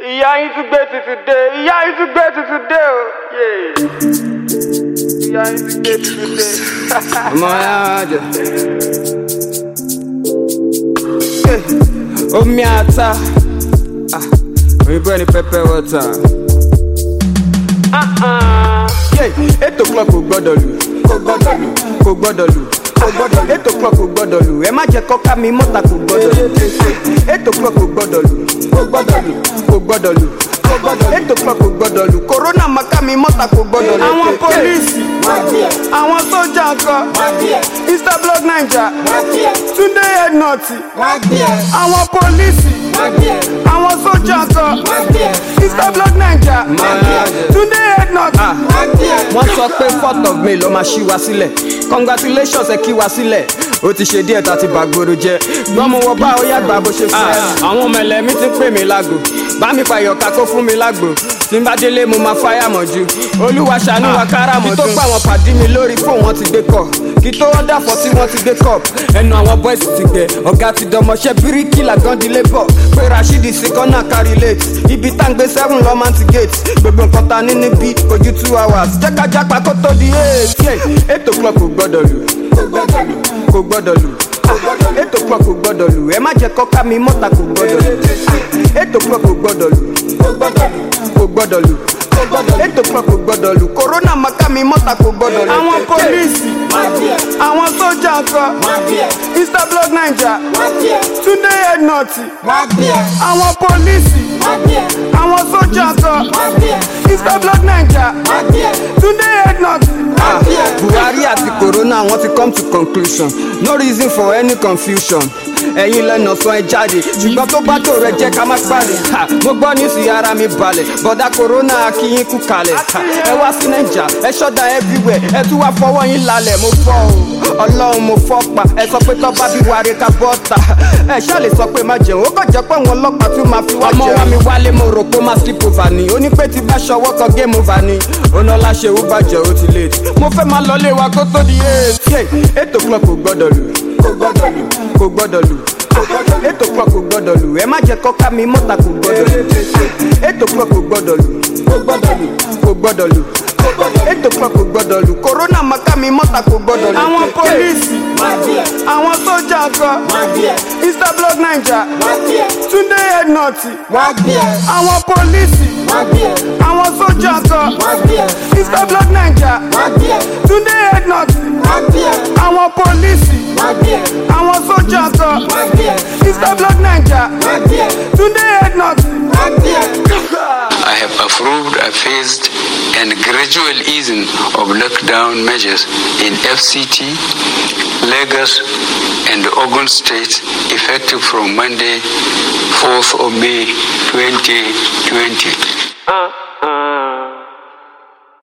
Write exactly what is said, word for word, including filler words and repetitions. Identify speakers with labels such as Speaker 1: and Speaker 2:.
Speaker 1: Ìyá yín tún gbé tuntun dé, ìyá yín tún gbé tuntun dé o. Ìyá yín tún gbé tuntun dé.
Speaker 2: Ọmọ ya jẹ. Omi ata, òyìnbó ẹni pepper water. Eight o'clock kò gbọ́dọ̀ lù, kò gbọ́dọ̀ lù, kò gbọ́dọ̀ lù. Eight o'clock kò gbọ́dọ̀ lù, ẹ má jẹ́ kọ́ká mi mọ́ta kò gbọ́dọ̀ lù. Eight o'clock kò gbọ́dọ̀ lù, kò gbọ́dọ̀ lù, kò gbọ́dọ̀ lù. Eight o'clock kò gbọ́dọ̀ lù, corona má ká mi mọ́ta kò gbọ́dọ̀ lù. Àwọn pólíìsì, àwọn sójà ńkọ́, Instablog Naija, Túndé Headnut, àwọn pólíìsì, àwọn sójà ńkọ́, Instablog Naija, Túndé Headnut. Wọ́n sọ pé fourth of May ló máa ṣí wa sílẹ̀, congratulations ẹ kí wa sílẹ̀. Ó ti ṣe díẹ̀ tá ti bàgbòrò jẹ́, gbọ́n mo wọ bá ó yàgbà bó ṣe fẹ́. Àwọn ọmọ ẹlẹ́mí ti pè mí lágbo, bá mi pàyọ̀ká kó fún mi lágbo. Tí n bá délé mo máa fáyà mọ́jú, Olúwa ṣàánú wa kára mọ́jú. Kí tó pa àwọn pàdé mi lórí fóun wọn ti gbé kọ̀, kí tó wọ́n dàfọ́ tí wọ́n ti gbé kọ̀. Ẹnu àwọn boys ti gbẹ, ọ̀gá ti dọmọṣẹ́ bíríkì làgàndí labour. Pé Rashidi sí kọ́nà kárí late, ibi tá ń gbé seven lọ́ máa ti gate. Gbogbo nǹkan ta ní níbí kò ju two hours, jẹ́ ká jápa kó tó di eight. Eight o'clock kò gbọ́dọ̀ lù, kò gbọ́dọ̀ lù. Eight o'clock kò gbọ́dọ̀ lù, ẹ má jẹ́ kọ́ká mi mọ́ta kò gbọ́dọ̀ lù. Eight o'clock kò gbọ́dọ̀ lù, kò gbọ́dọ̀ lù. Eight o'clock kò gbọ́dọ̀ lù, corona má ká mi mọ́ta kò gbọ́dọ̀ lù. Àwọn pólíìsì, àwọn sójà ńkọ́, Instablog Naija, Túndé Headnut, àwọn pólíìsì, àwọn sójà ńkọ́, Instablog Naija, Túndé Headnut. Buhari àti corona wọ́n ti come to conclusion, no reason for any confusion. Ẹ̀yin lẹ́nu sọ ẹ jáde, ṣùgbọ́n tó bá tó rẹ jẹ́ ká má parí. Mo gbọ́ nísì ara mi balẹ̀, bọ̀dá corona akínyín kú kalẹ̀. Ẹ wá sí Naija, ẹ ṣọ́dá everywhere, ẹ tún wá fọwọ́ yín lálẹ̀. Mo fọ́ o, Ọlọ́run mo fọ́ pa, ẹ sọ pé tọ́ bá bí wàrí ká bọ́ta. Ẹ ṣáà lè sọ pé má jẹun, ó kàn jẹ́ pé àwọn ọlọ́pàá tún máa fi wá jẹun. Ọmọ wa mi wálé mo rò pé ó máa sleep over ni, ó ní pé tí bá ṣọwọ́ kan game over ni. Onáńlá ṣe ó bàjẹ́ ó ti late, mo fẹ́ máa lọlé wa kó tó di eight. Eight o'clock kò gbọ́dọ̀ lù, kò gbọ́dọ̀ lù, kò gbọ́dọ̀ lù. Eight o'clock kò gbọ́dọ̀ lù, ẹ má jẹ́ kọ́ká mi mọ́ta kò gbọ́dọ̀ lù. Eight o'clock kò gbọ́dọ̀ lù, kò gbọ́dọ̀ lù, kò gbọ́dọ̀ lù. Eight o'clock kò gbọ́dọ̀ lù, corona má ká mi mọ́ta kò gbọ́dọ̀ lù. Àwọn pólíìsì, àwọn sójà ńkọ́, Instablog Naija, Túndé Headnut, àwọn pólíìsì, àwọn sójà ńkọ́, Instablog Naija, Túndé Headnut, àwọn pólíìsì, àwọn sójà ńkọ́, Instablog Naija, Túndé Headnut.
Speaker 3: I have approved a phased and gradual easing of lockdown measures in F C T, Lagos, and Ogun states effective from Monday, fourth of May, twenty twenty. Uh.